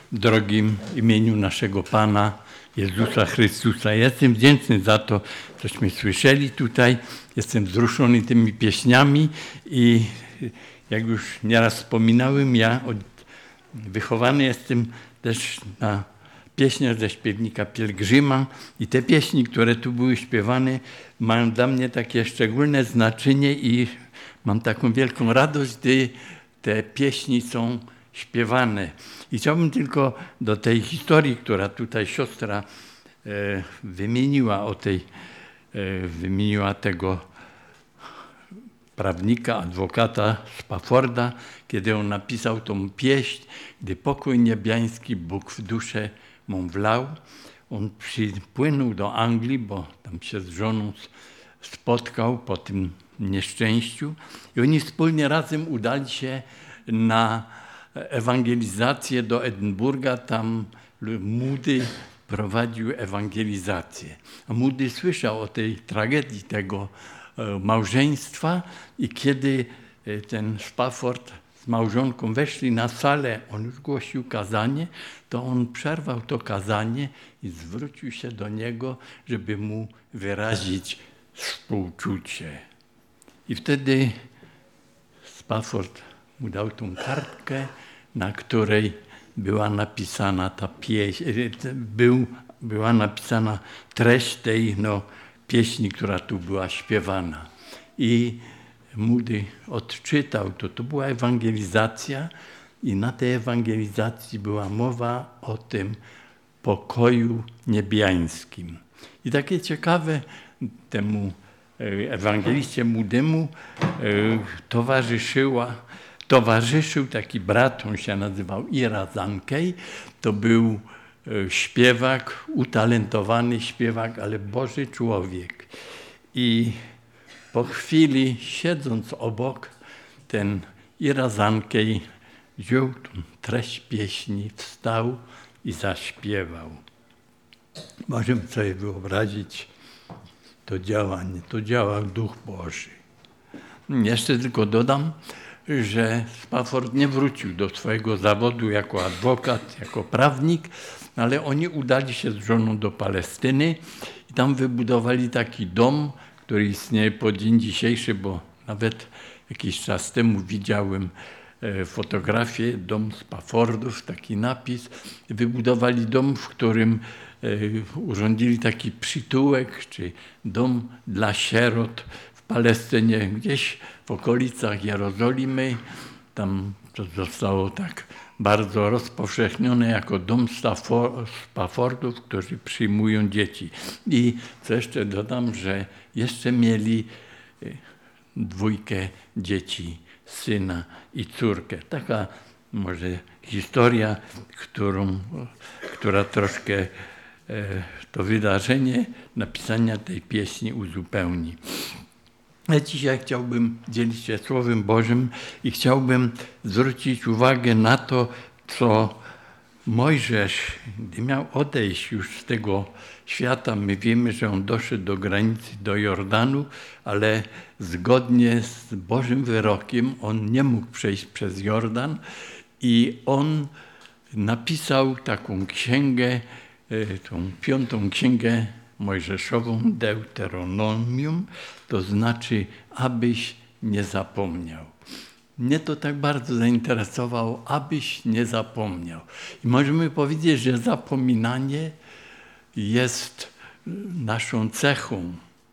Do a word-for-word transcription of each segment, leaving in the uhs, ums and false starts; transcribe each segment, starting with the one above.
w drogim imieniu naszego Pana Jezusa Chrystusa. Jestem wdzięczny za to, cośmy słyszeli tutaj. Jestem wzruszony tymi pieśniami i jak już nieraz wspominałem, ja od, wychowany jestem też na pieśniach ze śpiewnika Pielgrzyma i te pieśni, które tu były śpiewane, mają dla mnie takie szczególne znaczenie i mam taką wielką radość, gdy te pieśni są śpiewane. I chciałbym tylko do tej historii, która tutaj siostra e, wymieniła, o tej, e, wymieniła tego prawnika, adwokata Spafforda, kiedy on napisał tą pieśń, gdy pokój niebiański Bóg w duszę mą wlał. On przypłynął do Anglii, bo tam się z żoną spotkał po tym nieszczęściu i oni wspólnie razem udali się na ewangelizację do Edynburga. Tam Moody prowadził ewangelizację. A Moody słyszał o tej tragedii tego małżeństwa i kiedy ten Spafford z małżonką weszli na salę, on już głosił kazanie, to on przerwał to kazanie i zwrócił się do niego, żeby mu wyrazić współczucie. I wtedy Spafford mu dał tą kartkę, na której była napisana ta pieśń, był, była napisana treść tej no, pieśni, która tu była śpiewana. I Moody odczytał to. To była ewangelizacja i na tej ewangelizacji była mowa o tym pokoju niebiańskim. I takie ciekawe temu ewangeliście Moodymu towarzyszyła, towarzyszył taki brat, on się nazywał Ira Zankey. To był śpiewak, utalentowany śpiewak, ale Boży człowiek. I po chwili, siedząc obok, ten Ira Zankey wziął tą treść pieśni, wstał i zaśpiewał. Możemy sobie wyobrazić to działanie, to działał Duch Boży. Jeszcze tylko dodam, że Spafford nie wrócił do swojego zawodu jako adwokat, jako prawnik, ale oni udali się z żoną do Palestyny i tam wybudowali taki dom, który istnieje po dzień dzisiejszy, bo nawet jakiś czas temu widziałem fotografię, dom Spaffordów, taki napis. Wybudowali dom, w którym urządzili taki przytułek, czy dom dla sierot w Palestynie, gdzieś w okolicach Jerozolimy. Tam to zostało tak bardzo rozpowszechnione jako dom Spaffordów, którzy przyjmują dzieci. I co jeszcze dodam, że jeszcze mieli dwójkę dzieci, syna i córkę. Taka może historia, którą, która troszkę to wydarzenie napisania tej pieśni uzupełni. Ja dzisiaj chciałbym dzielić się Słowem Bożym i chciałbym zwrócić uwagę na to, co Mojżesz, gdy miał odejść już z tego świata, my wiemy, że on doszedł do granicy, do Jordanu, ale zgodnie z Bożym wyrokiem on nie mógł przejść przez Jordan i on napisał taką księgę, tą piątą księgę Mojżeszową, Deuteronomium, to znaczy, abyś nie zapomniał. Mnie to tak bardzo zainteresowało, abyś nie zapomniał. I możemy powiedzieć, że zapominanie jest naszą cechą.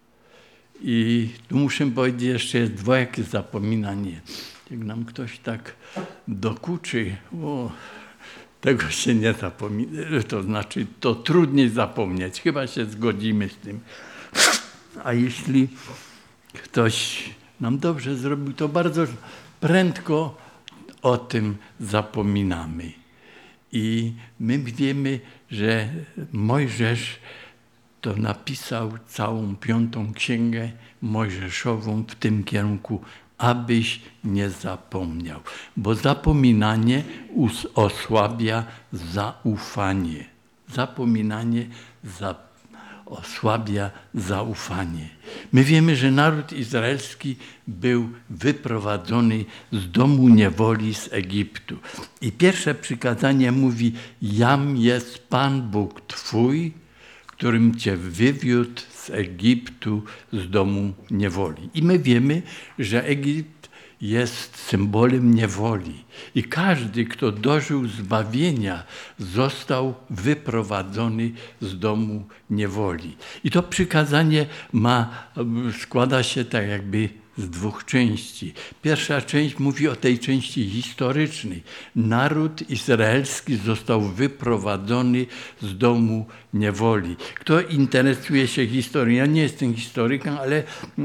I tu muszę powiedzieć, jeszcze jest dwojakie zapominanie. Jak nam ktoś tak dokuczy, o, tego się nie zapomina, to znaczy to trudniej zapomnieć. Chyba się zgodzimy z tym. A jeśli ktoś nam dobrze zrobił, to bardzo prędko o tym zapominamy. I my wiemy, że Mojżesz to napisał całą piątą księgę Mojżeszową w tym kierunku, abyś nie zapomniał. Bo zapominanie osłabia zaufanie. Zapominanie za, osłabia zaufanie. My wiemy, że naród izraelski był wyprowadzony z domu niewoli z Egiptu. I pierwsze przykazanie mówi: jam jest Pan Bóg Twój, którym Cię wywiódł z Egiptu, z domu niewoli. I my wiemy, że Egipt jest symbolem niewoli. I każdy, kto dożył zbawienia, został wyprowadzony z domu niewoli. I to przykazanie ma, składa się tak jakby z dwóch części. Pierwsza część mówi o tej części historycznej. Naród izraelski został wyprowadzony z domu niewoli. Kto interesuje się historią? Ja nie jestem historykiem, ale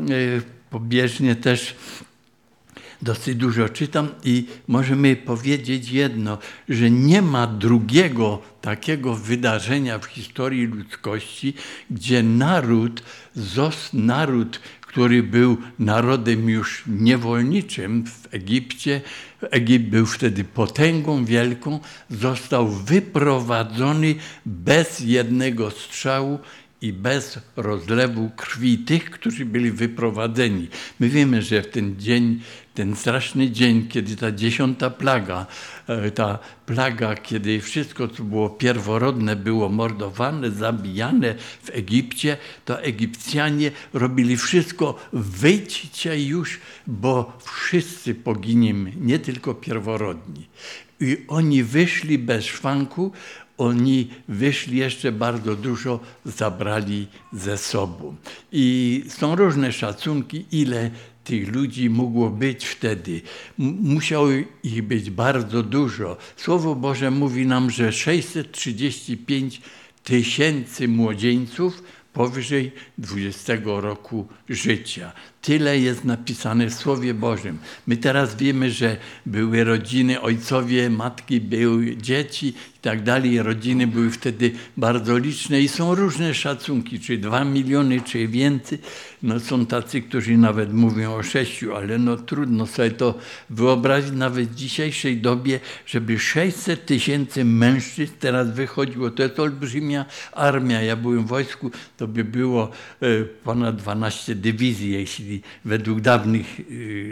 pobieżnie też dosyć dużo czytam i możemy powiedzieć jedno, że nie ma drugiego takiego wydarzenia w historii ludzkości, gdzie naród, naród, który był narodem już niewolniczym w Egipcie, Egipt był wtedy potęgą wielką, został wyprowadzony bez jednego strzału i bez rozlewu krwi tych, którzy byli wyprowadzeni. My wiemy, że w ten dzień, ten straszny dzień, kiedy ta dziesiąta plaga, ta plaga, kiedy wszystko, co było pierworodne, było mordowane, zabijane w Egipcie, to Egipcjanie robili wszystko: wyjdźcie już, bo wszyscy poginiemy, nie tylko pierworodni. I oni wyszli bez szwanku. Oni wyszli, jeszcze bardzo dużo zabrali ze sobą. I są różne szacunki, ile tych ludzi mogło być wtedy. Musiało ich być bardzo dużo. Słowo Boże mówi nam, że sześćset trzydzieści pięć tysięcy młodzieńców powyżej dwudziestego roku życia. Tyle jest napisane w Słowie Bożym. My teraz wiemy, że były rodziny, ojcowie, matki, były dzieci i tak dalej. Rodziny były wtedy bardzo liczne i są różne szacunki, czy dwa miliony, czy więcej. No są tacy, którzy nawet mówią o sześciu, ale no trudno sobie to wyobrazić nawet w dzisiejszej dobie, żeby sześćset tysięcy mężczyzn teraz wychodziło. To jest olbrzymia armia. Ja byłem w wojsku, to by było ponad dwanaście dywizji, jeśli według, dawnych,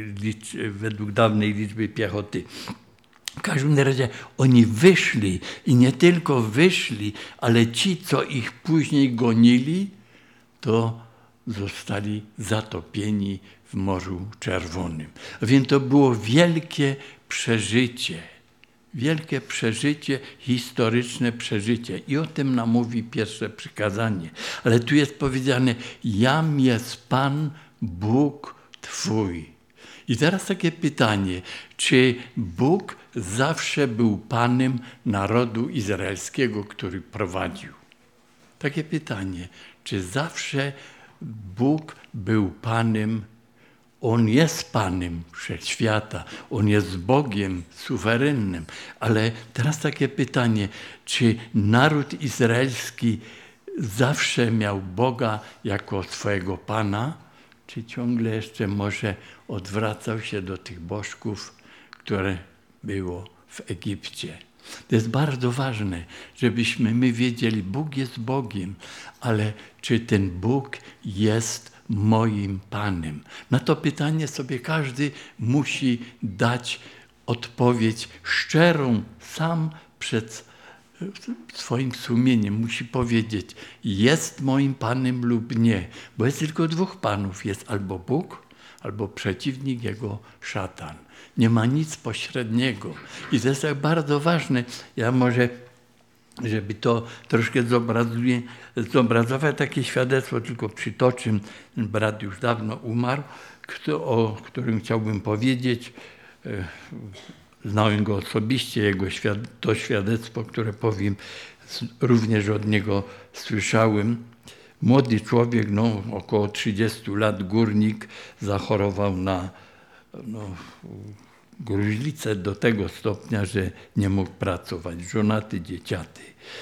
według dawnej liczby piechoty. W każdym razie oni wyszli i nie tylko wyszli, ale ci, co ich później gonili, to zostali zatopieni w Morzu Czerwonym. A więc to było wielkie przeżycie. Wielkie przeżycie, historyczne przeżycie. I o tym nam mówi pierwsze przykazanie. Ale tu jest powiedziane: jam jest Pan Bóg Twój. I teraz takie pytanie, czy Bóg zawsze był Panem narodu izraelskiego, który prowadził? Takie pytanie, czy zawsze Bóg był Panem? On jest Panem wszechświata, On jest Bogiem suwerennym. Ale teraz takie pytanie, czy naród izraelski zawsze miał Boga jako swojego Pana? Czy ciągle jeszcze może odwracał się do tych bożków, które było w Egipcie? To jest bardzo ważne, żebyśmy my wiedzieli, Bóg jest Bogiem, ale czy ten Bóg jest moim Panem? Na to pytanie sobie każdy musi dać odpowiedź szczerą, sam przed swoim sumieniem musi powiedzieć: jest moim Panem lub nie, bo jest tylko dwóch Panów, jest albo Bóg, albo przeciwnik Jego, szatan. Nie ma nic pośredniego. I to jest tak bardzo ważne. Ja może, żeby to troszkę zobrazować, takie świadectwo tylko przytoczę. Brat już dawno umarł, kto, o którym chciałbym powiedzieć. Znałem go osobiście, jego to świadectwo, które powiem, również od niego słyszałem. Młody człowiek, no, około trzydziestu lat, górnik, zachorował na no, gruźlicę do tego stopnia, że nie mógł pracować. Żonaty, dzieciaty.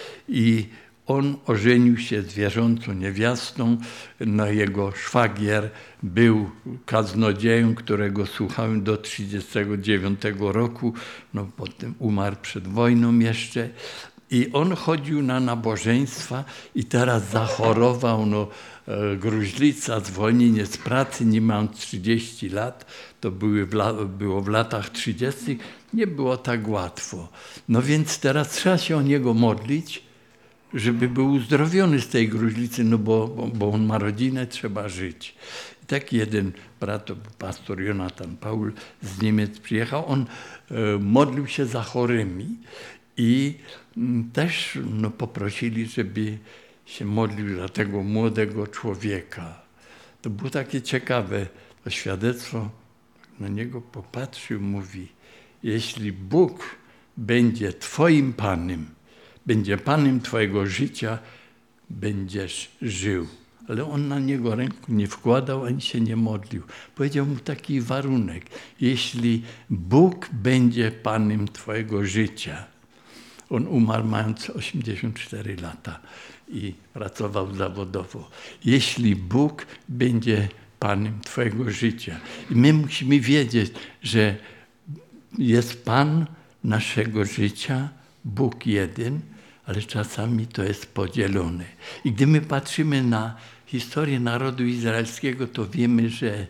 I on ożenił się z wierzącą niewiastą. No, jego szwagier był kaznodzieją, którego słuchałem do trzydziestego dziewiątego roku. No, potem umarł przed wojną jeszcze. I on chodził na nabożeństwa i teraz zachorował, no, e, gruźlica, zwolnienie z pracy, nie mam trzydzieści lat, to były w la, było w latach trzydziestych, nie było tak łatwo. No więc teraz trzeba się o niego modlić, żeby był uzdrowiony z tej gruźlicy, no bo, bo, bo on ma rodzinę, trzeba żyć. I tak jeden brat, to był pastor Jonathan Paul z Niemiec przyjechał, on e, modlił się za chorymi i m, też no, poprosili, żeby się modlił za tego młodego człowieka. To było takie ciekawe, to świadectwo, na niego popatrzył, mówi, jeśli Bóg będzie Twoim Panem, będzie Panem Twojego życia, będziesz żył. Ale on na niego ręku nie wkładał, ani się nie modlił. Powiedział mu taki warunek. Jeśli Bóg będzie Panem Twojego życia. On umarł mając osiemdziesiąt cztery lata i pracował zawodowo. Jeśli Bóg będzie Panem Twojego życia. I my musimy wiedzieć, że jest Pan naszego życia, Bóg jeden, ale czasami to jest podzielone. I gdy my patrzymy na historię narodu izraelskiego, to wiemy, że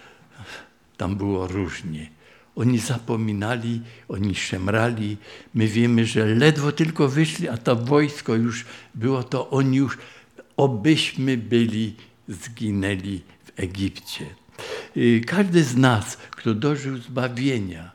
tam było różnie. Oni zapominali, oni szemrali. My wiemy, że ledwo tylko wyszli, a to wojsko już było, to oni już, obyśmy byli, zginęli w Egipcie. Każdy z nas, kto dożył zbawienia,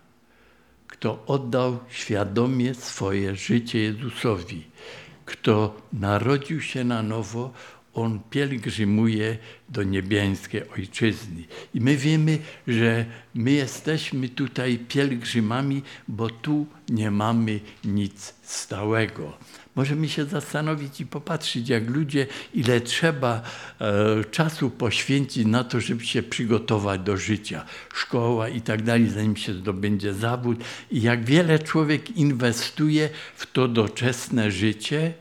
kto oddał świadomie swoje życie Jezusowi, kto narodził się na nowo, on pielgrzymuje do niebiańskiej Ojczyzny. I my wiemy, że my jesteśmy tutaj pielgrzymami, bo tu nie mamy nic stałego. Możemy się zastanowić i popatrzeć, jak ludzie, ile trzeba e, czasu poświęcić na to, żeby się przygotować do życia. Szkoła i tak dalej, zanim się zdobędzie zawód. I jak wiele człowiek inwestuje w to doczesne życie,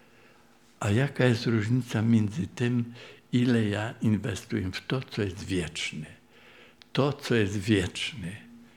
a jaka jest różnica między tym, ile ja inwestuję w to, co jest wieczne. To, co jest wieczne.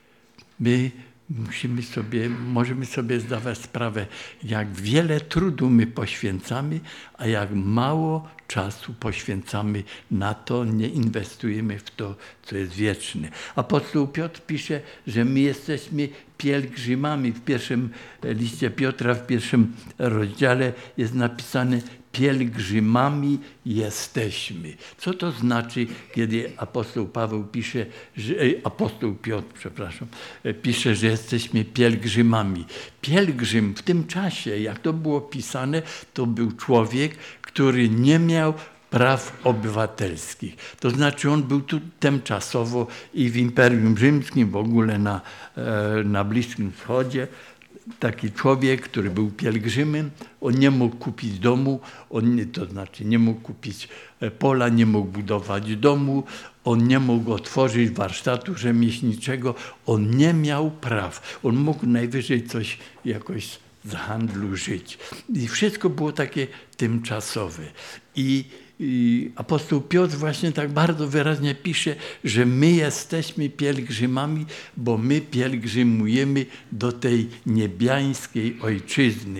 My musimy sobie, możemy sobie zdawać sprawę, jak wiele trudu my poświęcamy, a jak mało czasu poświęcamy na to, nie inwestujemy w to, co jest wieczne. Apostoł Piotr pisze, że my jesteśmy pielgrzymami. W pierwszym liście Piotra, w pierwszym rozdziale jest napisane, pielgrzymami jesteśmy. Co to znaczy, kiedy apostoł Paweł pisze, że, apostoł Piotr, przepraszam, pisze, że jesteśmy pielgrzymami. Pielgrzym w tym czasie, jak to było pisane, to był człowiek, który nie miał praw obywatelskich. To znaczy on był tu tymczasowo i w Imperium Rzymskim, w ogóle na, na Bliskim Wschodzie. Taki człowiek, który był pielgrzymem, on nie mógł kupić domu, on nie, to znaczy nie mógł kupić pola, nie mógł budować domu, on nie mógł otworzyć warsztatu rzemieślniczego, on nie miał praw. On mógł najwyżej coś jakoś z handlu żyć. I wszystko było takie tymczasowe. I I apostoł Piotr właśnie tak bardzo wyraźnie pisze, że my jesteśmy pielgrzymami, bo my pielgrzymujemy do tej niebiańskiej Ojczyzny.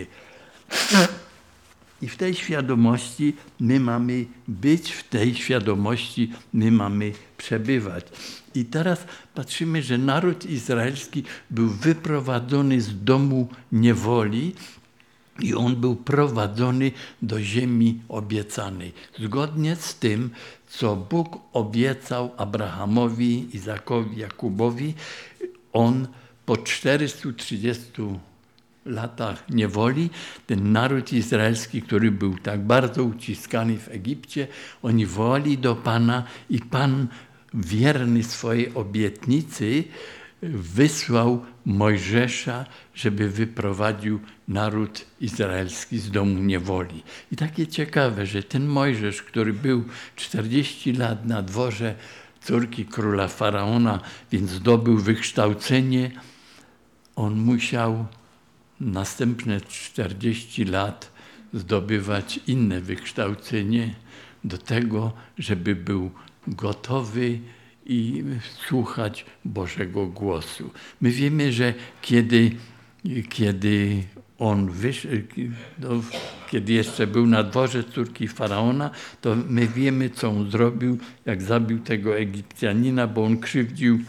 I w tej świadomości my mamy być, w tej świadomości my mamy przebywać. I teraz patrzymy, że naród izraelski był wyprowadzony z domu niewoli, i on był prowadzony do ziemi obiecanej. Zgodnie z tym, co Bóg obiecał Abrahamowi, Izakowi, Jakubowi, on po czterystu trzydziestu latach niewoli, ten naród izraelski, który był tak bardzo uciskany w Egipcie, oni wołali do Pana i Pan, wierny swojej obietnicy, wysłał Mojżesza, żeby wyprowadził naród izraelski z domu niewoli. I takie ciekawe, że ten Mojżesz, który był czterdzieści lat na dworze córki króla Faraona, więc zdobył wykształcenie, on musiał następne czterdzieści lat zdobywać inne wykształcenie do tego, żeby był gotowy i słuchać Bożego głosu. My wiemy, że kiedy, kiedy on wyszedł, no, kiedy jeszcze był na dworze córki Faraona, to my wiemy, co on zrobił, jak zabił tego Egipcjanina, bo on krzywdził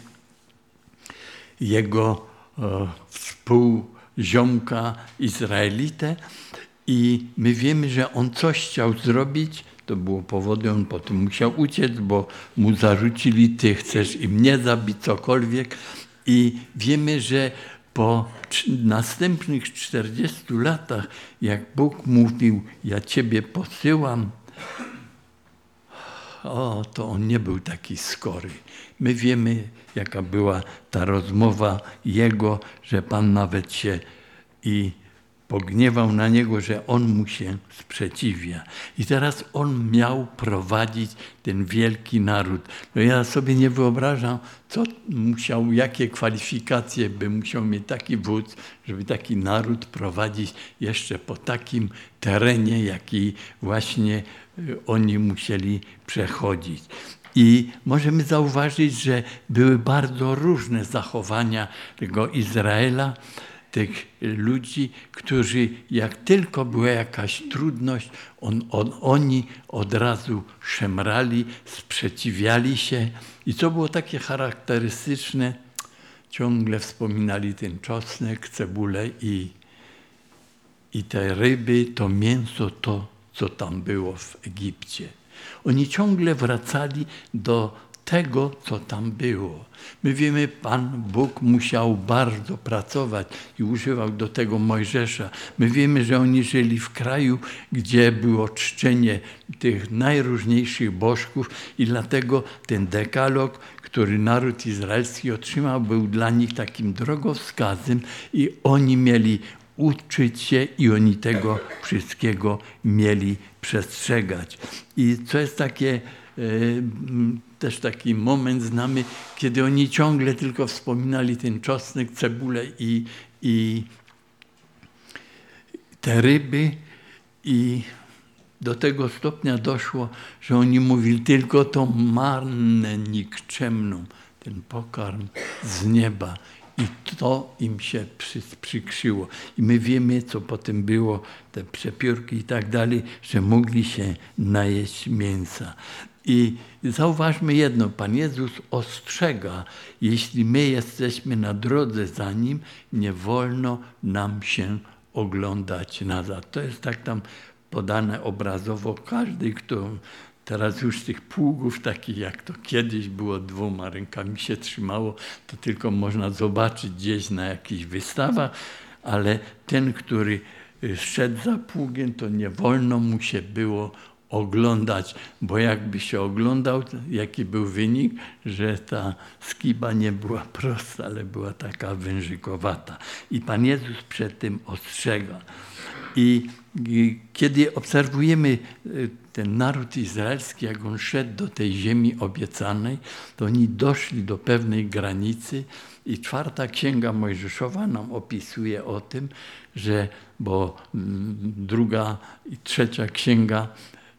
jego e, współziomka Izraelitę i my wiemy, że on coś chciał zrobić, to było powodem, on potem musiał uciec, bo mu zarzucili, ty chcesz i mnie zabić, cokolwiek. I wiemy, że po następnych czterdziestu latach, jak Bóg mówił, ja ciebie posyłam, o, to on nie był taki skory. My wiemy, jaka była ta rozmowa jego, że Pan nawet się i pogniewał na niego, że on mu się sprzeciwia. I teraz on miał prowadzić ten wielki naród. No ja sobie nie wyobrażam, co musiał, jakie kwalifikacje by musiał mieć taki wódz, żeby taki naród prowadzić jeszcze po takim terenie, jaki właśnie oni musieli przechodzić. I możemy zauważyć, że były bardzo różne zachowania tego Izraela, tych ludzi, którzy jak tylko była jakaś trudność, on, on, oni od razu szemrali, sprzeciwiali się. I co było takie charakterystyczne, ciągle wspominali ten czosnek, cebulę i, i te ryby, to mięso, to co tam było w Egipcie. Oni ciągle wracali do tego, co tam było. My wiemy, Pan Bóg musiał bardzo pracować i używał do tego Mojżesza. My wiemy, że oni żyli w kraju, gdzie było czczenie tych najróżniejszych bożków i dlatego ten dekalog, który naród izraelski otrzymał, był dla nich takim drogowskazem i oni mieli uczyć się i oni tego wszystkiego mieli przestrzegać. I co jest takie też taki moment znamy, kiedy oni ciągle tylko wspominali ten czosnek, cebulę i, i te ryby i do tego stopnia doszło, że oni mówili tylko tą marnę nikczemną, ten pokarm z nieba. I to im się przy, przykrzyło. I my wiemy, co potem było, te przepiórki i tak dalej, że mogli się najeść mięsa. I zauważmy jedno, Pan Jezus ostrzega, jeśli my jesteśmy na drodze za Nim, nie wolno nam się oglądać nazad. To jest tak tam podane obrazowo. Każdy, kto teraz już tych pługów takich, jak to kiedyś było, dwoma rękami się trzymało, to tylko można zobaczyć gdzieś na jakichś wystawach, ale ten, który szedł za pługiem, to nie wolno mu się było oglądać, bo jakby się oglądał, jaki był wynik, że ta skiba nie była prosta, ale była taka wężykowata. I Pan Jezus przed tym ostrzega. I, i kiedy obserwujemy ten naród izraelski, jak on szedł do tej ziemi obiecanej, to oni doszli do pewnej granicy i czwarta księga Mojżeszowa nam opisuje o tym, że, bo druga i trzecia księga,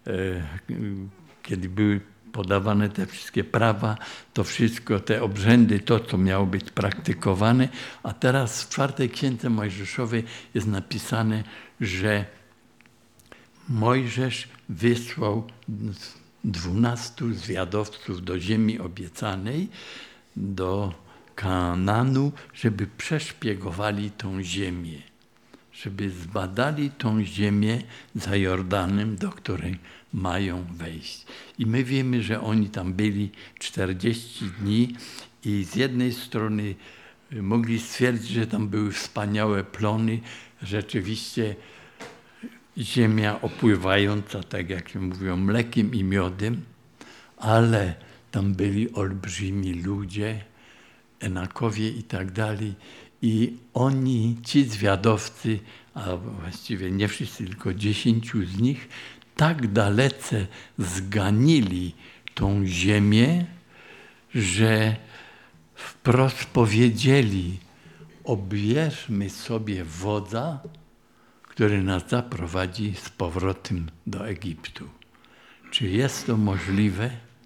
kiedy były podawane te wszystkie prawa, to wszystko, te obrzędy, to, co miało być praktykowane, a teraz w czwartej księdze Mojżeszowej jest napisane, że Mojżesz wysłał dwunastu zwiadowców do ziemi obiecanej, do Kanaanu, żeby przeszpiegowali tą ziemię, żeby zbadali tą ziemię za Jordanem, do której mają wejść. I my wiemy, że oni tam byli czterdzieści dni i z jednej strony mogli stwierdzić, że tam były wspaniałe plony, rzeczywiście ziemia opływająca, tak jak się mówią, mlekiem i miodem, ale tam byli olbrzymi ludzie, Enakowie i tak dalej. I oni, ci zwiadowcy, a właściwie nie wszyscy, tylko dziesięciu z nich, tak dalece zganili tą ziemię, że wprost powiedzieli: obierzmy sobie wodza, który nas zaprowadzi z powrotem do Egiptu. Czy jest to możliwe?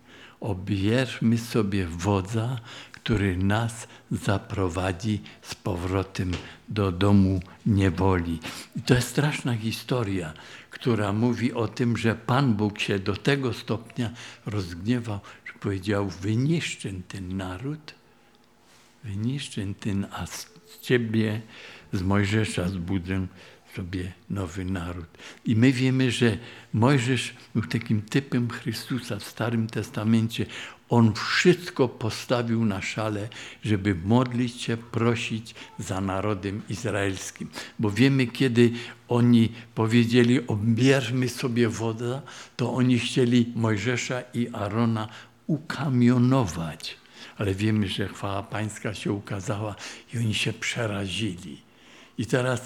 obierzmy sobie wodza, który nas zaprowadzi z powrotem do domu niewoli. I to jest straszna historia, która mówi o tym, że Pan Bóg się do tego stopnia rozgniewał, że powiedział: wyniszczę ten naród, wyniszczę ten, a z ciebie, z Mojżesza zbudzę sobie nowy naród. I my wiemy, że Mojżesz był takim typem Chrystusa w Starym Testamencie. On wszystko postawił na szale, żeby modlić się, prosić za narodem izraelskim. Bo wiemy, kiedy oni powiedzieli: obierzmy sobie wodza, to oni chcieli Mojżesza i Arona ukamionować. Ale wiemy, że chwała Pańska się ukazała i oni się przerazili. I teraz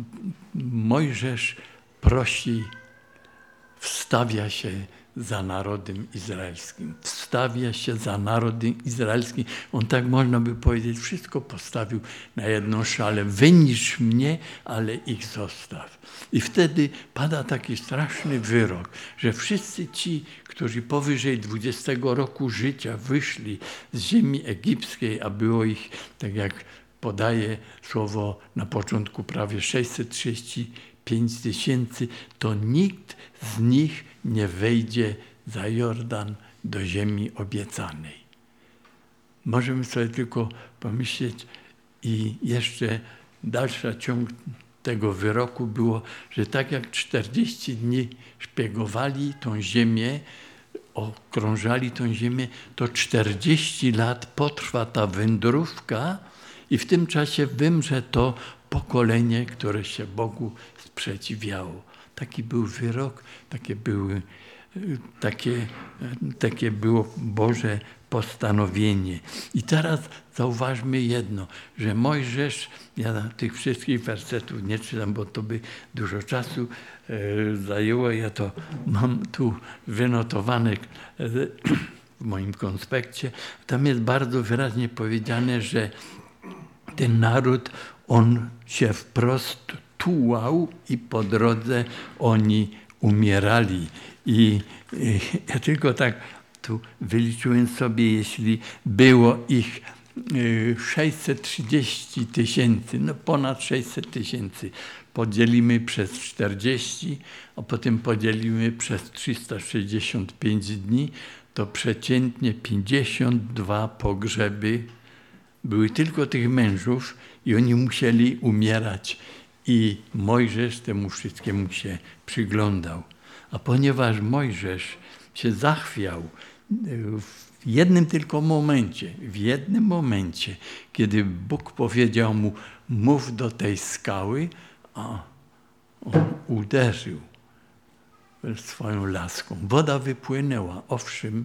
Mojżesz prosi, wstawia się za narodem izraelskim. Wstawia się za narodem izraelskim. On, tak można by powiedzieć, wszystko postawił na jedną szalę. Wyniszcz mnie, ale ich zostaw. I wtedy pada taki straszny wyrok, że wszyscy ci, którzy powyżej dwudziestego roku życia wyszli z ziemi egipskiej, a było ich, tak jak podaje słowo na początku, prawie sześćset trzydzieści pięć tysięcy, to nikt z nich nie wejdzie za Jordan do ziemi obiecanej. Możemy sobie tylko pomyśleć, i jeszcze dalszy ciąg tego wyroku było, że tak jak czterdzieści dni szpiegowali tą ziemię, okrążali tą ziemię, to czterdzieści lat potrwa ta wędrówka i w tym czasie wymrze to pokolenie, które się Bogu sprzeciwiało. Taki był wyrok, takie, były, takie, takie było Boże postanowienie. I teraz zauważmy jedno, że Mojżesz, ja tych wszystkich wersetów nie czytam, bo to by dużo czasu e, zajęło. Ja to mam tu wynotowane e, w moim konspekcie. Tam jest bardzo wyraźnie powiedziane, że ten naród, on się wprost tułał i po drodze oni umierali. I, i ja tylko tak tu wyliczyłem sobie, jeśli było ich sześćset trzydzieści tysięcy, no ponad sześćset tysięcy, podzielimy przez czterdzieści, a potem podzielimy przez trzysta sześćdziesiąt pięć dni, to przeciętnie pięćdziesiąt dwa pogrzeby były tylko tych mężów i oni musieli umierać. I Mojżesz temu wszystkiemu się przyglądał. A ponieważ Mojżesz się zachwiał w jednym tylko momencie, w jednym momencie, kiedy Bóg powiedział mu: mów do tej skały, a on uderzył swoją laską. Woda wypłynęła, owszem,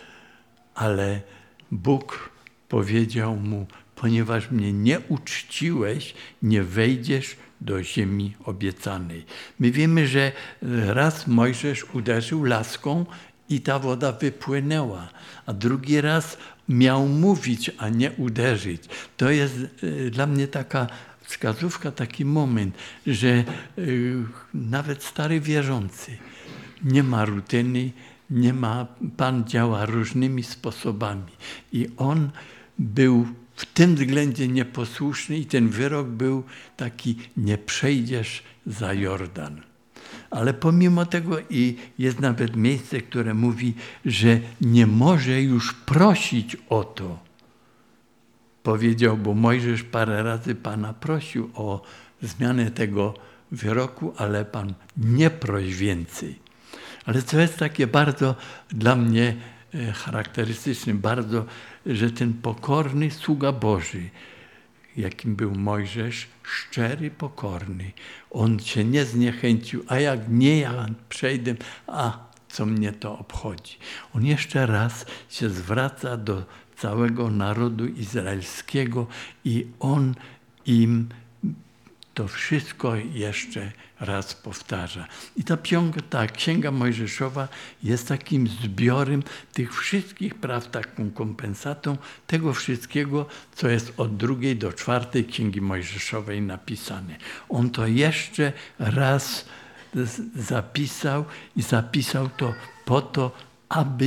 ale Bóg powiedział mu: ponieważ mnie nie uczciłeś, nie wejdziesz do ziemi obiecanej. My wiemy, że raz Mojżesz uderzył laską i ta woda wypłynęła, a drugi raz miał mówić, a nie uderzyć. To jest dla mnie taka wskazówka, taki moment, że nawet stary wierzący nie ma rutyny, nie ma, Pan działa różnymi sposobami. I on był w tym względzie nieposłuszny i ten wyrok był taki: nie przejdziesz za Jordan. Ale pomimo tego i jest nawet miejsce, które mówi, że nie może już prosić o to. Powiedział, bo Mojżesz parę razy Pana prosił o zmianę tego wyroku, ale Pan: nie proś więcej. Ale co jest takie bardzo dla mnie charakterystyczne, bardzo, że ten pokorny sługa Boży, jakim był Mojżesz, szczery, pokorny, on się nie zniechęcił, a jak nie, ja przejdę, a co mnie to obchodzi. On jeszcze raz się zwraca do całego narodu izraelskiego i on im to wszystko jeszcze raz powtarza. I ta, ta Księga Mojżeszowa jest takim zbiorem tych wszystkich praw, taką kompensatą tego wszystkiego, co jest od drugiej do czwartej Księgi Mojżeszowej napisane. On to jeszcze raz zapisał i zapisał to po to, abyś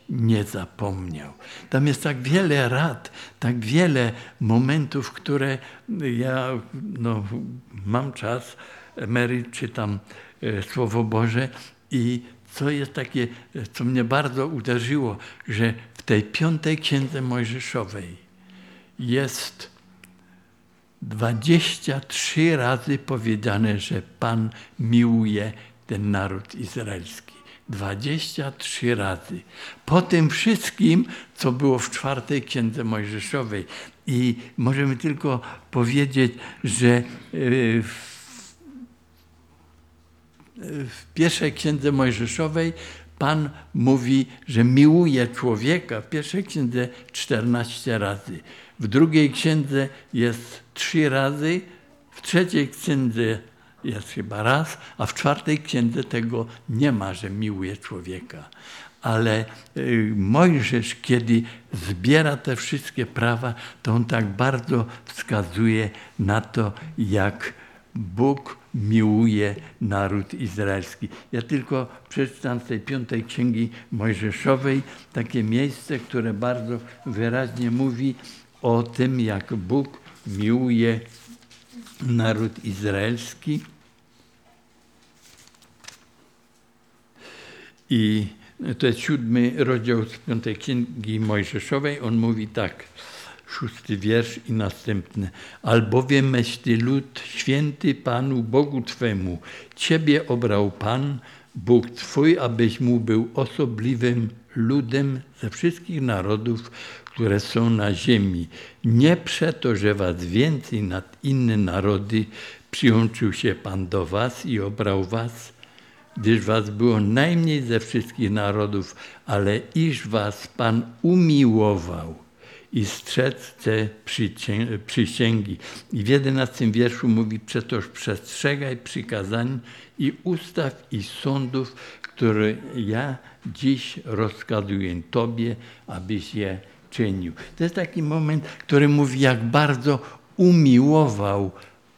nie zapomniał. Tam jest tak wiele rad, tak wiele momentów, które ja no, mam czas, emeryt, czytam Słowo Boże i co jest takie, co mnie bardzo uderzyło, że w tej piątej księdze Mojżeszowej jest dwadzieścia trzy razy powiedziane, że Pan miłuje ten naród izraelski. dwadzieścia trzy razy. Po tym wszystkim, co było w czwartej księdze Mojżeszowej. I możemy tylko powiedzieć, że w W pierwszej księdze Mojżeszowej Pan mówi, że miłuje człowieka. W pierwszej księdze czternaście razy. W drugiej księdze jest trzy razy. W trzeciej księdze jest chyba raz, a w czwartej księdze tego nie ma, że miłuje człowieka. Ale Mojżesz, kiedy zbiera te wszystkie prawa, to on tak bardzo wskazuje na to, jak Bóg miłuje naród izraelski. Ja tylko przeczytam z tej piątej księgi Mojżeszowej takie miejsce, które bardzo wyraźnie mówi o tym, jak Bóg miłuje naród izraelski. I to jest siódmy rozdział z piątej księgi Mojżeszowej. On mówi tak, szósty wiersz i następny. Albowiem myśli lud święty Panu Bogu Twemu. Ciebie obrał Pan, Bóg Twój, abyś Mu był osobliwym ludem ze wszystkich narodów, które są na ziemi. Nie przeto, że was więcej nad inne narody przyłączył się Pan do was i obrał was, gdyż was było najmniej ze wszystkich narodów, ale iż was Pan umiłował i strzec te przysięgi. I w jedenastym wierszu mówi, przetoż przestrzegaj przykazań i ustaw i sądów, które ja dziś rozkazuję Tobie, abyś je czynił. To jest taki moment, który mówi, jak bardzo umiłował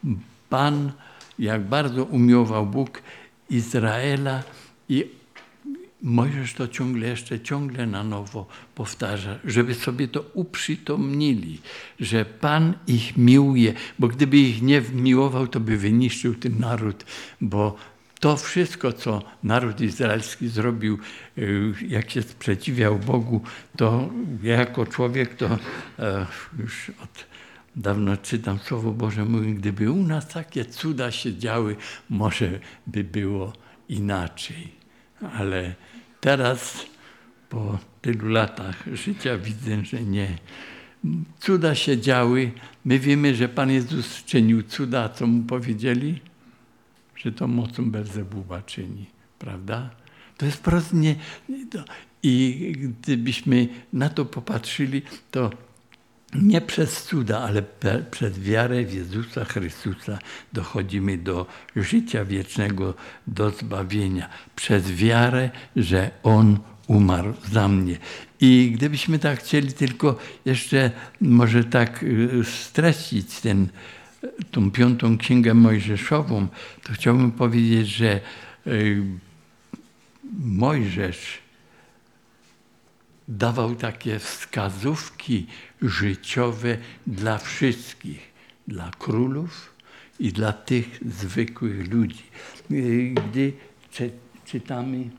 Pan, jak bardzo umiłował Bóg Izraela i Mojżesz to ciągle jeszcze, ciągle na nowo powtarza, żeby sobie to uprzytomnili, że Pan ich miłuje, bo gdyby ich nie miłował, to by wyniszczył ten naród, bo to wszystko, co naród izraelski zrobił, jak się sprzeciwiał Bogu, to ja jako człowiek to już od dawno czytam Słowo Boże, mówię, gdyby u nas takie cuda się działy, może by było inaczej. Ale teraz, po tylu latach życia, widzę, że nie. Cuda się działy. My wiemy, że Pan Jezus czynił cuda. A co Mu powiedzieli? Że to mocą Belzebuba czyni. Prawda? To jest proste. Nie, to. I gdybyśmy na to popatrzyli, to nie przez cuda, ale przez wiarę w Jezusa Chrystusa dochodzimy do życia wiecznego, do zbawienia. Przez wiarę, że On umarł za mnie. I gdybyśmy tak chcieli tylko jeszcze może tak streścić ten, tą piątą księgę Mojżeszową, to chciałbym powiedzieć, że Mojżesz dawał takie wskazówki życiowe dla wszystkich, dla królów i dla tych zwykłych ludzi. Gdy czytamy,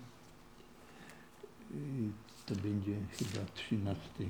to będzie chyba trzynasty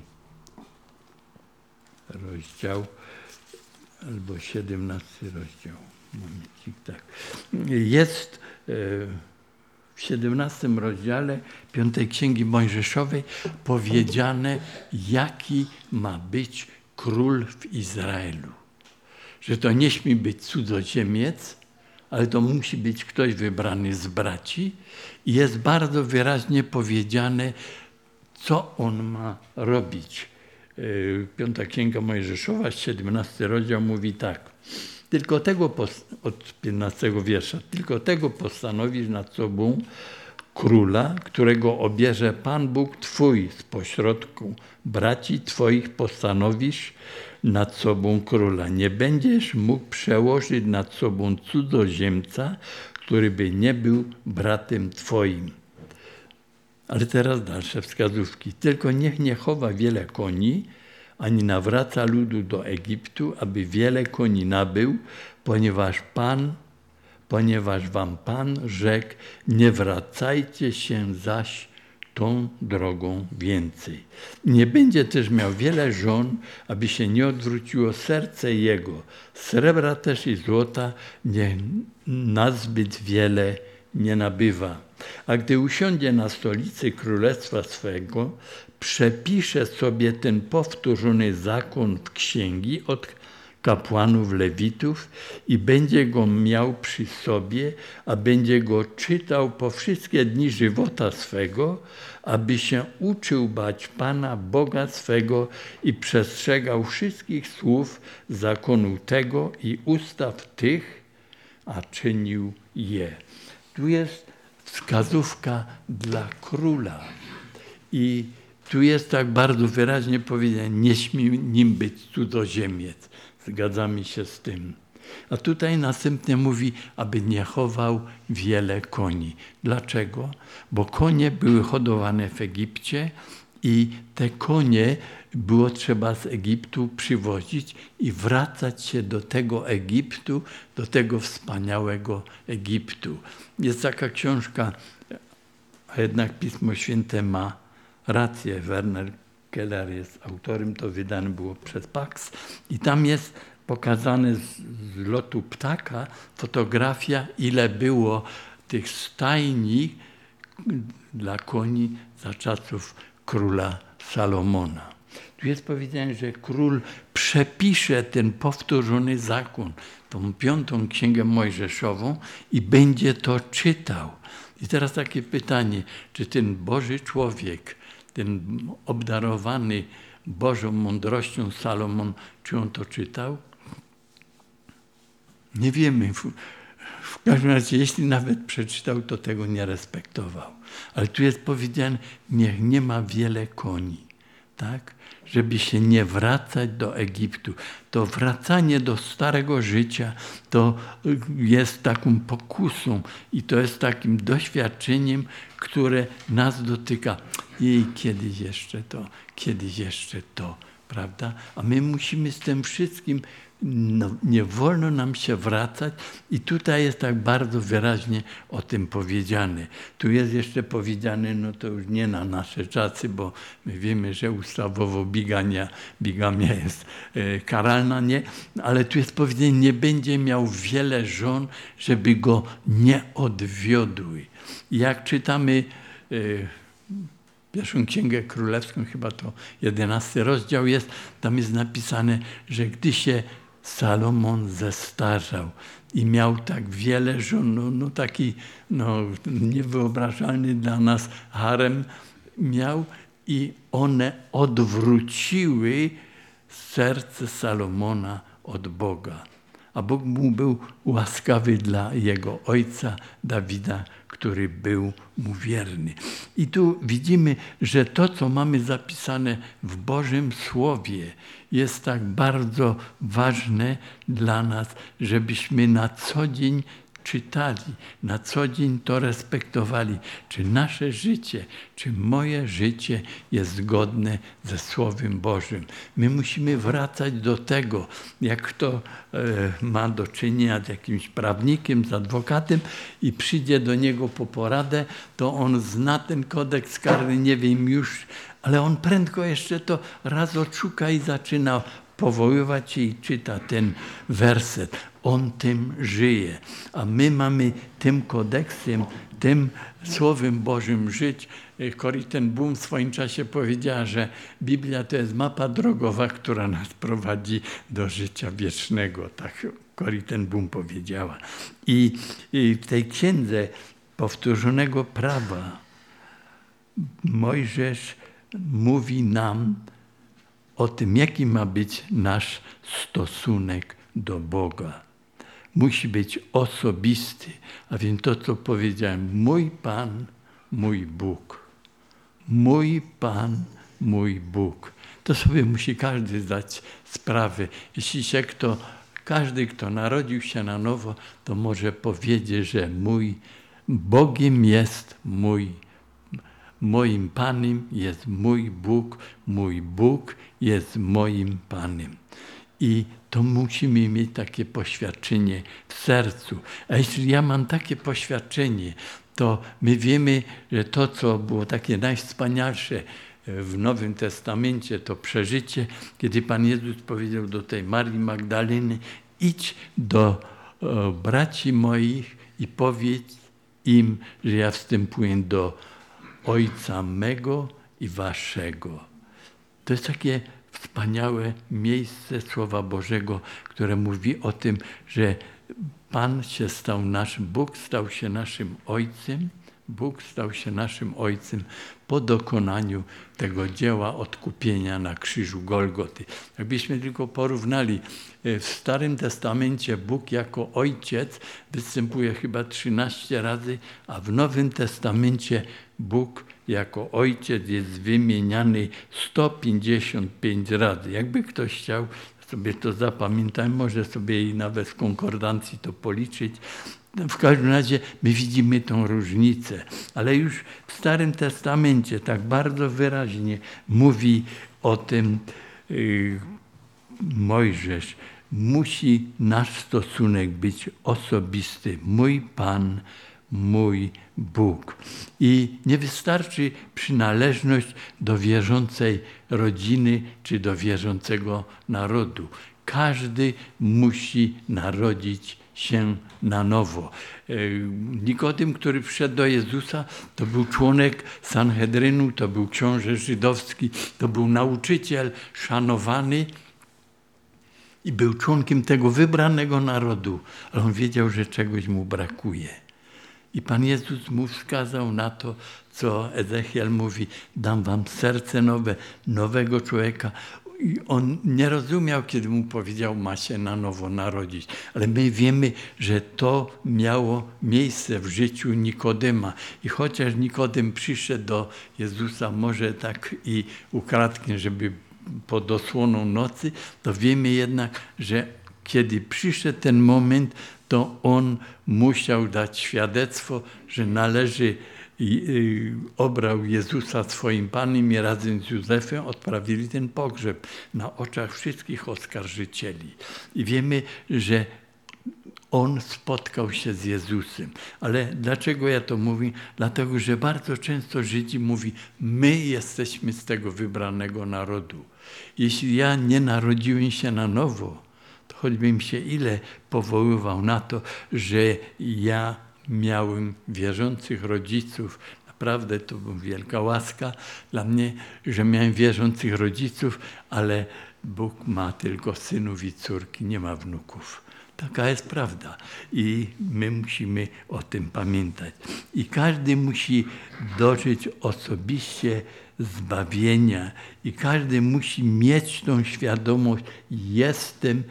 rozdział albo siedemnasty rozdział. Momencik, tak. Jest w siedemnastym rozdziale piątej księgi Mojżeszowej powiedziane, jaki ma być król w Izraelu. Że to nie śmie być cudzoziemiec, ale to musi być ktoś wybrany z braci. I jest bardzo wyraźnie powiedziane, co on ma robić. Piąta księga Mojżeszowa, siedemnasty rozdział mówi tak. Tylko tego, od piętnastego wiersza, tylko tego postanowisz nad sobą króla, którego obierze Pan Bóg Twój spośrodku braci Twoich, postanowisz nad sobą króla. Nie będziesz mógł przełożyć nad sobą cudzoziemca, który by nie był bratem Twoim. Ale teraz dalsze wskazówki. Tylko niech nie chowa wiele koni, ani nawraca ludu do Egiptu, aby wiele koni nabył, ponieważ Pan, ponieważ wam Pan rzekł, nie wracajcie się zaś tą drogą więcej. Nie będzie też miał wiele żon, aby się nie odwróciło serce jego. Srebra też i złota nie nazbyt wiele nie nabywa. A gdy usiądzie na stolicy królestwa swego, przepisze sobie ten powtórzony zakon w księgi od kapłanów lewitów i będzie go miał przy sobie, a będzie go czytał po wszystkie dni żywota swego, aby się uczył bać Pana Boga swego i przestrzegał wszystkich słów zakonu tego i ustaw tych, a czynił je. Tu jest wskazówka dla króla i tu jest tak bardzo wyraźnie powiedziane, nie śmie nim być cudzoziemiec. Zgadzamy się z tym. A tutaj następnie mówi, aby nie chował wiele koni. Dlaczego? Bo konie były hodowane w Egipcie i te konie było trzeba z Egiptu przywozić i wracać się do tego Egiptu, do tego wspaniałego Egiptu. Jest taka książka, a jednak Pismo Święte ma rację. Werner Keller jest autorem, to wydane było przez Pax i tam jest pokazane z, z lotu ptaka fotografia, ile było tych stajni dla koni za czasów króla Salomona. Tu jest powiedziane, że król przepisze ten powtórzony zakon, tą piątą księgę mojżeszową i będzie to czytał. I teraz takie pytanie, czy ten Boży człowiek, ten obdarowany Bożą mądrością Salomon, czy on to czytał? Nie wiemy. W, w każdym razie, jeśli nawet przeczytał, to tego nie respektował. Ale tu jest powiedziane, niech nie ma wiele koni, tak? Żeby się nie wracać do Egiptu. To wracanie do starego życia to jest taką pokusą i to jest takim doświadczeniem, które nas dotyka. I kiedyś jeszcze to, kiedyś jeszcze to, prawda? A my musimy z tym wszystkim, no, nie wolno nam się wracać i tutaj jest tak bardzo wyraźnie o tym powiedziane. Tu jest jeszcze powiedziane, no to już nie na nasze czasy, bo my wiemy, że ustawowo bigania, bigamia jest e, karalna, nie? Ale tu jest powiedziane, nie będzie miał wiele żon, żeby go nie odwiodły. I jak czytamy e, pierwszą Księgę Królewską, chyba to jedenasty rozdział jest, tam jest napisane, że gdy się Salomon zestarzał i miał tak wiele żon, no, no taki no, niewyobrażalny dla nas harem miał i one odwróciły serce Salomona od Boga. A Bóg mu był łaskawy dla jego ojca Dawida, który był mu wierny. I tu widzimy, że to, co mamy zapisane w Bożym Słowie, jest tak bardzo ważne dla nas, żebyśmy na co dzień czytali, na co dzień to respektowali. Czy nasze życie, czy moje życie jest zgodne ze Słowem Bożym. My musimy wracać do tego, jak kto e, ma do czynienia z jakimś prawnikiem, z adwokatem i przyjdzie do niego po poradę, to on zna ten kodeks karny, nie wiem już, ale on prędko jeszcze to raz odszuka i zaczyna powoływać się i czyta ten werset. On tym żyje, a my mamy tym kodeksem, tym Słowem Bożym żyć. Corrie ten Boom w swoim czasie powiedziała, że Biblia to jest mapa drogowa, która nas prowadzi do życia wiecznego. Tak Corrie ten Boom powiedziała. I, I w tej księdze powtórzonego prawa Mojżesz mówi nam o tym, jaki ma być nasz stosunek do Boga. Musi być osobisty, a więc to, co powiedziałem, mój Pan, mój Bóg. Mój Pan, mój Bóg. To sobie musi każdy zdać sprawę. Jeśli się kto, każdy, kto narodził się na nowo, to może powiedzieć, że mój Bogiem jest mój moim Panem jest mój Bóg, mój Bóg jest moim Panem. I to musimy mieć takie poświadczenie w sercu. A jeśli ja mam takie poświadczenie, to my wiemy, że to, co było takie najwspanialsze w Nowym Testamencie, to przeżycie, kiedy Pan Jezus powiedział do tej Marii Magdaleny: idź do o, braci moich i powiedz im, że ja wstępuję do Ojca mego i waszego. To jest takie wspaniałe miejsce Słowa Bożego, które mówi o tym, że Pan się stał naszym, Bóg stał się naszym Ojcem, Bóg stał się naszym Ojcem po dokonaniu tego dzieła odkupienia na krzyżu Golgoty. Jakbyśmy tylko porównali, w Starym Testamencie Bóg jako Ojciec występuje chyba trzynaście razy, a w Nowym Testamencie Bóg jako Ojciec jest wymieniany sto pięćdziesiąt pięć razy. Jakby ktoś chciał sobie to zapamiętać, może sobie i nawet w konkordancji to policzyć. W każdym razie my widzimy tą różnicę, ale już w Starym Testamencie tak bardzo wyraźnie mówi o tym yy, Mojżesz. Musi nasz stosunek być osobisty. Mój Pan, mój Bóg. I nie wystarczy przynależność do wierzącej rodziny czy do wierzącego narodu. Każdy musi narodzić się na nowo. Nikodem, który wszedł do Jezusa, to był członek Sanhedrynu, to był książę żydowski, to był nauczyciel szanowany i był członkiem tego wybranego narodu, ale on wiedział, że czegoś mu brakuje. I Pan Jezus mu wskazał na to, co Ezechiel mówi: dam wam serce nowe, nowego człowieka. I on nie rozumiał, kiedy mu powiedział: ma się na nowo narodzić. Ale my wiemy, że to miało miejsce w życiu Nikodema. I chociaż Nikodem przyszedł do Jezusa może tak i ukradkiem, żeby pod osłoną nocy, to wiemy jednak, że kiedy przyszedł ten moment, to on musiał dać świadectwo, że należy i obrał Jezusa swoim Panem i razem z Józefem odprawili ten pogrzeb na oczach wszystkich oskarżycieli. I wiemy, że on spotkał się z Jezusem. Ale dlaczego ja to mówię? Dlatego, że bardzo często Żydzi mówi: my jesteśmy z tego wybranego narodu. Jeśli ja nie narodziłem się na nowo, to choćbym się ile powoływał na to, że ja miałem wierzących rodziców. Naprawdę to była wielka łaska dla mnie, że miałem wierzących rodziców, ale Bóg ma tylko synów i córki, nie ma wnuków. Taka jest prawda i my musimy o tym pamiętać. I każdy musi dożyć osobiście zbawienia i każdy musi mieć tą świadomość: jestem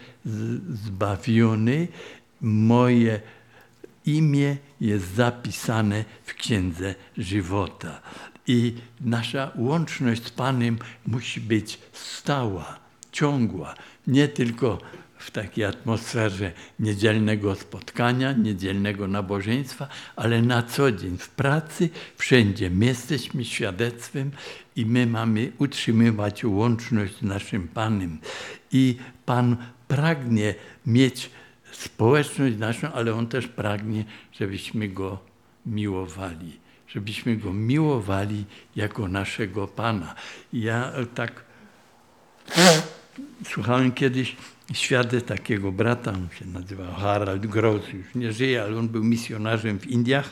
zbawiony, moje imię jest zapisane w Księdze Żywota. I nasza łączność z Panem musi być stała, ciągła, nie tylko w takiej atmosferze niedzielnego spotkania, niedzielnego nabożeństwa, ale na co dzień, w pracy, wszędzie. My jesteśmy świadectwem i my mamy utrzymywać łączność z naszym Panem. I Pan pragnie mieć społeczność naszą, ale On też pragnie, żebyśmy Go miłowali. Żebyśmy Go miłowali jako naszego Pana. Ja tak słuchałem kiedyś świadek takiego brata, on się nazywał Harald Gross, już nie żyje, ale on był misjonarzem w Indiach.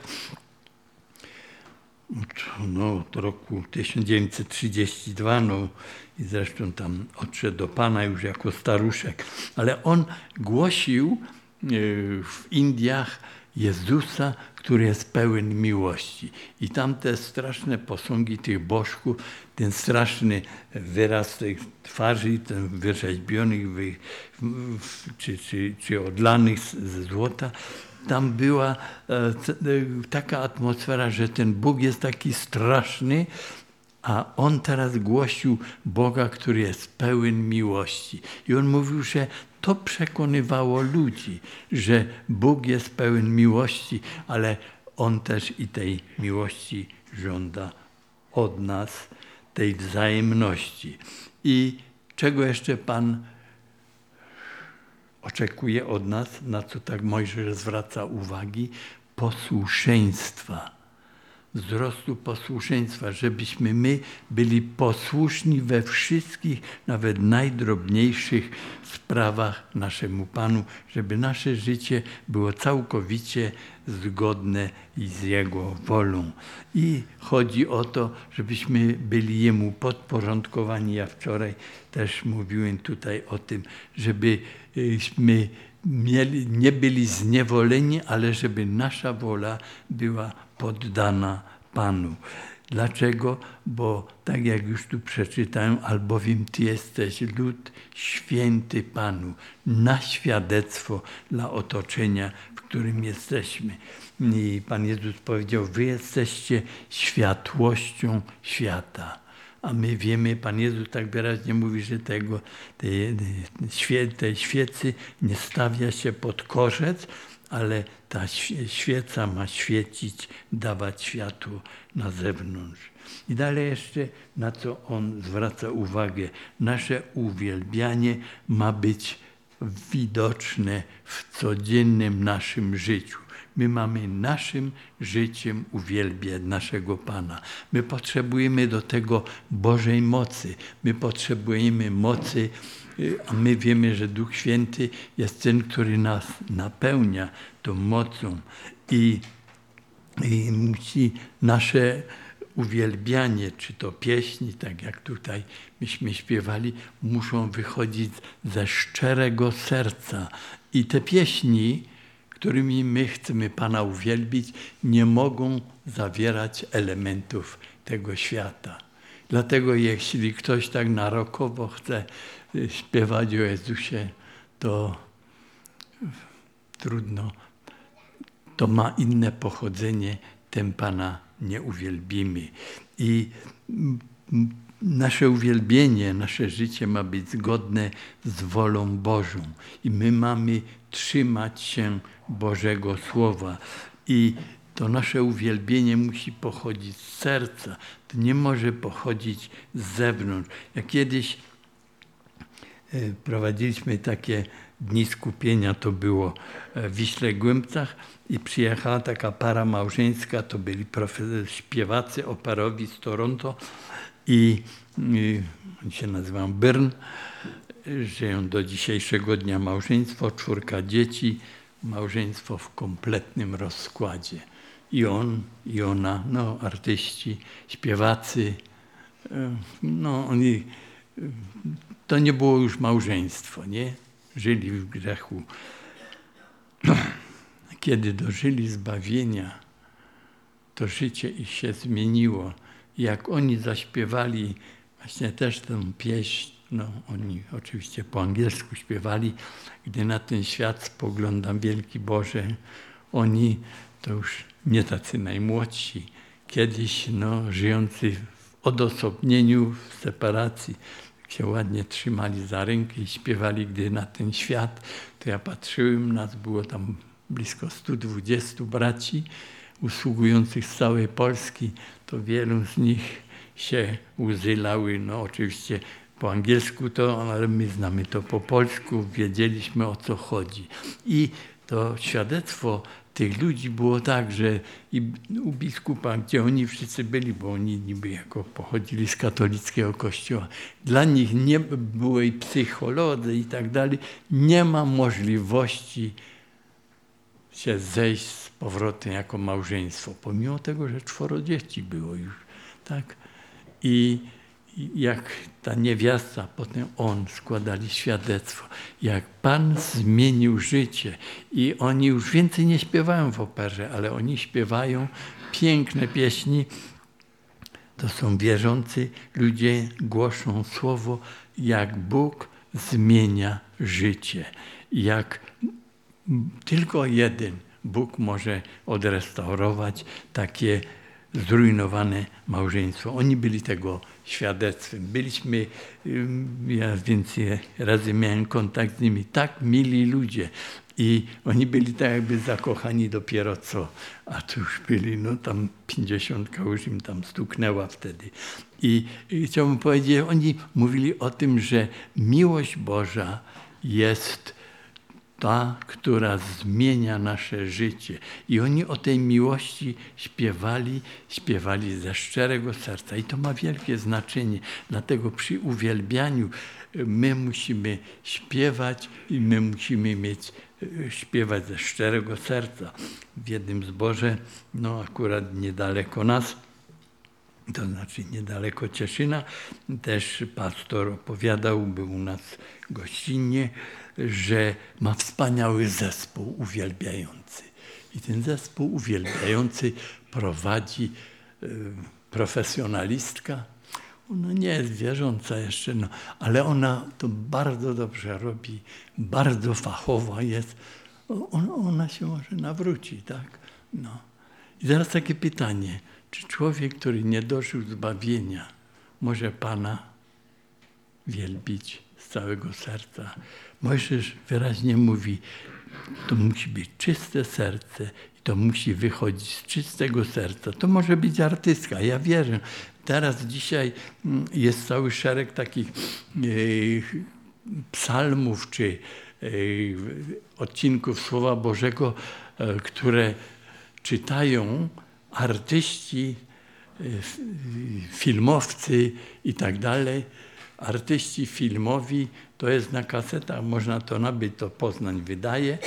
No, od roku tysiąc dziewięćset trzydziestego drugiego, no i zresztą tam odszedł do Pana już jako staruszek. Ale on głosił w Indiach Jezusa, który jest pełen miłości. I tam te straszne posągi tych bożków, ten straszny wyraz tych twarzy, ten wyrzeźbionych czy, czy, czy odlanych ze złota, tam była e, taka atmosfera, że ten Bóg jest taki straszny, a on teraz głosił Boga, który jest pełen miłości. I on mówił, że to przekonywało ludzi, że Bóg jest pełen miłości, ale on też i tej miłości żąda od nas tej wzajemności. I czego jeszcze Pan oczekuje od nas, na co tak Mojżesz zwraca uwagi? Posłuszeństwa. Wzrostu posłuszeństwa, żebyśmy my byli posłuszni we wszystkich, nawet najdrobniejszych sprawach naszemu Panu, żeby nasze życie było całkowicie zgodne z Jego wolą. I chodzi o to, żebyśmy byli Jemu podporządkowani. Ja wczoraj też mówiłem tutaj o tym, żebyśmy mieli, nie byli zniewoleni, ale żeby nasza wola była poddana Panu. Dlaczego? Bo tak jak już tu przeczytałem, albowiem Ty jesteś lud święty Panu, na świadectwo dla otoczenia, w którym jesteśmy. I Pan Jezus powiedział, wy jesteście światłością świata. A my wiemy, Pan Jezus tak wyraźnie mówi, że tego, tej, tej świecy nie stawia się pod korzec, ale ta świeca ma świecić, dawać światło na zewnątrz. I dalej jeszcze, na co on zwraca uwagę, nasze uwielbianie ma być widoczne w codziennym naszym życiu. My mamy naszym życiem uwielbiać naszego Pana. My potrzebujemy do tego Bożej mocy. My potrzebujemy mocy, a my wiemy, że Duch Święty jest ten, który nas napełnia tą mocą. I, i musi nasze uwielbianie, czy to pieśni, tak jak tutaj myśmy śpiewali, muszą wychodzić ze szczerego serca. I te pieśni, którymi my chcemy Pana uwielbić, nie mogą zawierać elementów tego świata. Dlatego jeśli ktoś tak narokowo chce śpiewać o Jezusie, to trudno. To ma inne pochodzenie, tym Pana nie uwielbimy. I nasze uwielbienie, nasze życie ma być zgodne z wolą Bożą. I my mamy trzymać się Bożego Słowa. I to nasze uwielbienie musi pochodzić z serca. To nie może pochodzić z zewnątrz. Jak kiedyś prowadziliśmy takie dni skupienia, to było w Wiśle Głębcach i przyjechała taka para małżeńska, to byli profesor, śpiewacy operowi z Toronto i, i oni się nazywają Byrne, żyją do dzisiejszego dnia małżeństwo, czwórka dzieci, małżeństwo w kompletnym rozkładzie. I on, i ona, no artyści, śpiewacy, no oni, to nie było już małżeństwo, nie? Żyli w grzechu. Kiedy dożyli zbawienia, to życie ich się zmieniło. Jak oni zaśpiewali właśnie też tę pieśń, no oni oczywiście po angielsku śpiewali, gdy na ten świat spoglądam, wielki Boże, oni to już nie tacy najmłodsi, kiedyś no, żyjący w odosobnieniu, w separacji, się ładnie trzymali za rękę i śpiewali, gdy na ten świat, to ja patrzyłem, nas było tam blisko stu dwudziestu braci usługujących z całej Polski, to wielu z nich się łzy lały, no oczywiście po angielsku to, ale my znamy to po polsku, wiedzieliśmy o co chodzi. I to świadectwo tych ludzi było tak, że i u biskupa, gdzie oni wszyscy byli, bo oni niby jako pochodzili z katolickiego kościoła, dla nich nie było i psycholodzy i tak dalej, nie ma możliwości się zejść z powrotem jako małżeństwo, pomimo tego, że czworo dzieci było już, tak? I jak ta niewiasta, potem on składali świadectwo, jak Pan zmienił życie i oni już więcej nie śpiewają w operze, ale oni śpiewają piękne pieśni. To są wierzący ludzie, głoszą słowo, jak Bóg zmienia życie. Jak tylko jeden Bóg może odrestaurować takie zrujnowane małżeństwo. Oni byli tego świadectwem. Byliśmy, ja więcej razy miałem kontakt z nimi, tak mili ludzie. I oni byli tak jakby zakochani dopiero co, a tu już byli, no tam pięćdziesiątka już im tam stuknęła wtedy. I, i chciałbym powiedzieć, oni mówili o tym, że miłość Boża jest ta, która zmienia nasze życie. I oni o tej miłości śpiewali, śpiewali ze szczerego serca. I to ma wielkie znaczenie. Dlatego przy uwielbianiu my musimy śpiewać i my musimy mieć, śpiewać ze szczerego serca. W jednym zborze, no akurat niedaleko nas, to znaczy niedaleko Cieszyna, też pastor opowiadał, był u nas gościnnie, że ma wspaniały zespół uwielbiający. I ten zespół uwielbiający prowadzi y, profesjonalistka. Ona nie jest wierząca jeszcze, no, ale ona to bardzo dobrze robi, bardzo fachowa jest. Ona, ona się może nawróci, tak? No. I teraz takie pytanie, czy człowiek, który nie dożył zbawienia, może Pana wielbić z całego serca? Mojżesz wyraźnie mówi, to musi być czyste serce i to musi wychodzić z czystego serca. To może być artystka, ja wierzę. Teraz dzisiaj jest cały szereg takich e, psalmów czy e, odcinków Słowa Bożego, e, które czytają artyści, e, filmowcy i tak dalej. Artyści filmowi, to jest na kasetach, można to nabyć, to Poznań wydaje,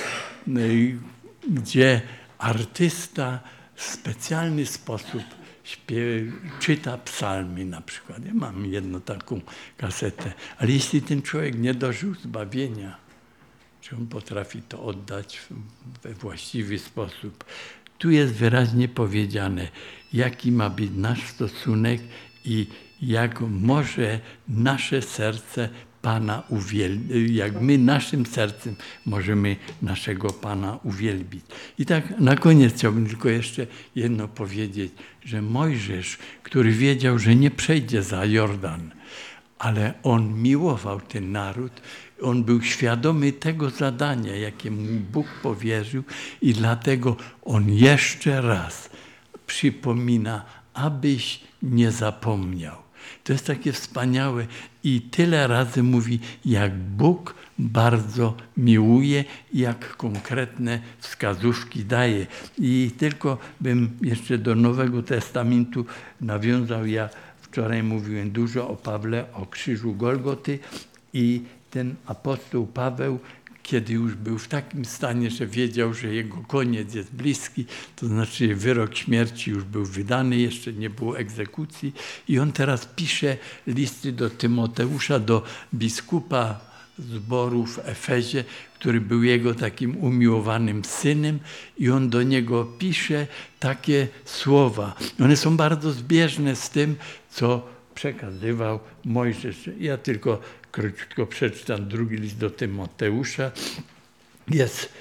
gdzie artysta w specjalny sposób śpiewa, czyta psalmy na przykład. Ja mam jedną taką kasetę, ale jeśli ten człowiek nie dożył zbawienia, czy on potrafi to oddać we właściwy sposób? Tu jest wyraźnie powiedziane, jaki ma być nasz stosunek i jak może nasze serce Pana uwielbić, jak my naszym sercem możemy naszego Pana uwielbić. I tak na koniec chciałbym tylko jeszcze jedno powiedzieć, że Mojżesz, który wiedział, że nie przejdzie za Jordan, ale on miłował ten naród, on był świadomy tego zadania, jakie mu Bóg powierzył i dlatego on jeszcze raz przypomina, abyś nie zapomniał. To jest takie wspaniałe i tyle razy mówi, jak Bóg bardzo miłuje i jak konkretne wskazówki daje. I tylko bym jeszcze do Nowego Testamentu nawiązał, ja wczoraj mówiłem dużo o Pawle, o krzyżu Golgoty i ten apostoł Paweł, kiedy już był w takim stanie, że wiedział, że jego koniec jest bliski, to znaczy wyrok śmierci już był wydany, jeszcze nie było egzekucji i on teraz pisze listy do Tymoteusza, do biskupa zboru w Efezie, który był jego takim umiłowanym synem i on do niego pisze takie słowa. One są bardzo zbieżne z tym, co przekazywał Mojżesz. Ja tylko króciutko przeczytam drugi list do Tymoteusza. Jest,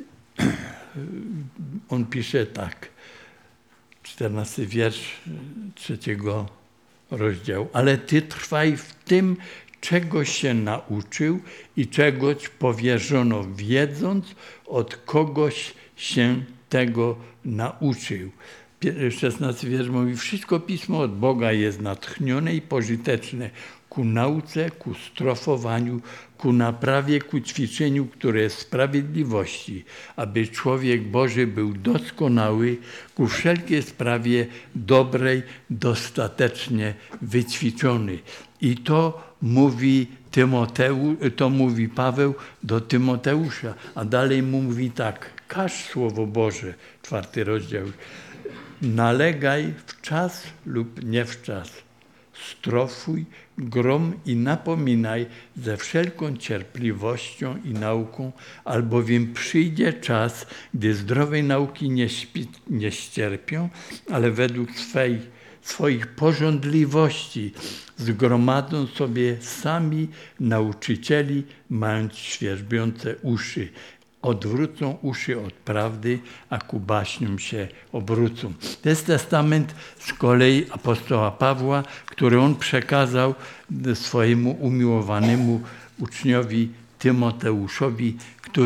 on pisze tak, czternasty wiersz trzeciego rozdziału. Ale ty trwaj w tym, czego się nauczył i czegoś powierzono, wiedząc, od kogoś się tego nauczył. szesnasty wiersz mówi, wszystko Pismo od Boga jest natchnione i pożyteczne ku nauce, ku strofowaniu, ku naprawie, ku ćwiczeniu, które jest sprawiedliwości, aby człowiek Boży był doskonały, ku wszelkiej sprawie dobrej, dostatecznie wyćwiczony. I to mówi Tymoteusz, to mówi Paweł do Tymoteusza, a dalej mu mówi tak, każ Słowo Boże, czwarty rozdział, nalegaj w czas lub nie w czas, strofuj, grom i napominaj ze wszelką cierpliwością i nauką, albowiem przyjdzie czas, gdy zdrowej nauki nie, śpi, nie ścierpią, ale według swej, swoich pożądliwości zgromadzą sobie sami nauczycieli, mając świerzbiące uszy. Odwrócą uszy od prawdy, a ku baśniom się obrócą. To jest testament z kolei apostoła Pawła, który on przekazał swojemu umiłowanemu uczniowi Tymoteuszowi, który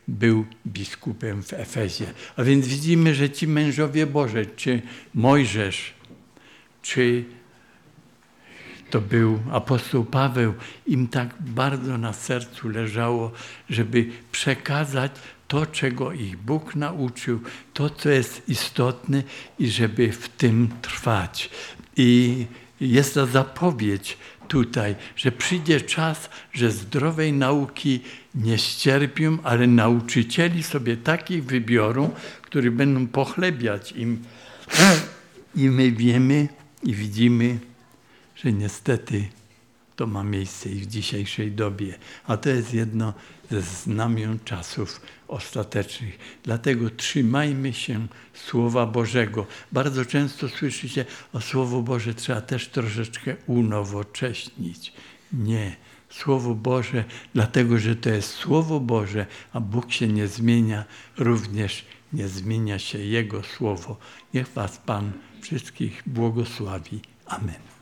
był biskupem w Efezie. A więc widzimy, że ci mężowie Boży, czy Mojżesz, czy to był apostoł Paweł, im tak bardzo na sercu leżało, żeby przekazać to, czego ich Bóg nauczył, to, co jest istotne i żeby w tym trwać. I jest ta zapowiedź tutaj, że przyjdzie czas, że zdrowej nauki nie ścierpią, ale nauczycieli sobie takich wybiorą, którzy będą pochlebiać im. I my wiemy i widzimy, że niestety to ma miejsce i w dzisiejszej dobie. A to jest jedno ze znamion czasów ostatecznych. Dlatego trzymajmy się Słowa Bożego. Bardzo często słyszycie, o Słowo Boże trzeba też troszeczkę unowocześnić. Nie. Słowo Boże, dlatego że to jest Słowo Boże, a Bóg się nie zmienia, również nie zmienia się Jego Słowo. Niech was Pan wszystkich błogosławi. Amen.